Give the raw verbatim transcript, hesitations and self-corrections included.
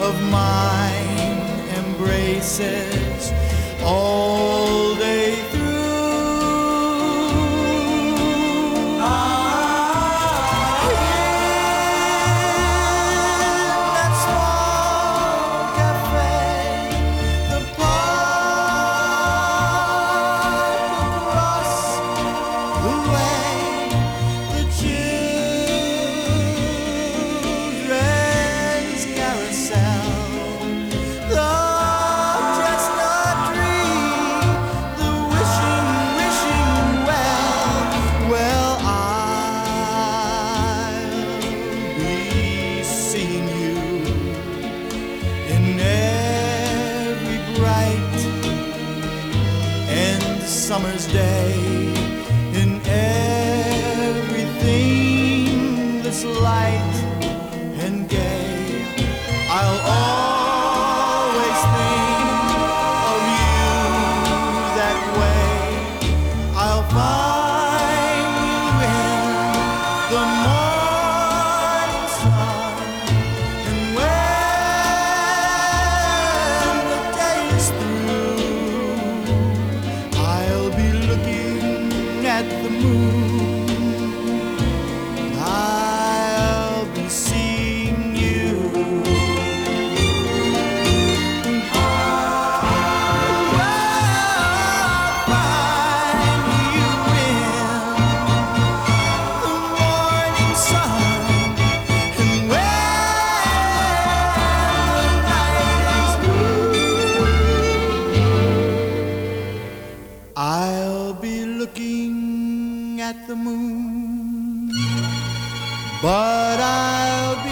of mine embraces all day through. Ah, in that small cafe, the park across the way, the children's carousel, the chestnut tree, the wishing, wishing well. Well, I'll be seeing you in every bright and summer's day, in everything that's light and gay. I'll always think of you that way. I'll find you in the morning sun, and when the day is through, I'll be looking at the moon. I'll be seeing you. I'll find you in the morning sun, and when the night is through, I'll be looking at the moon, but I'll be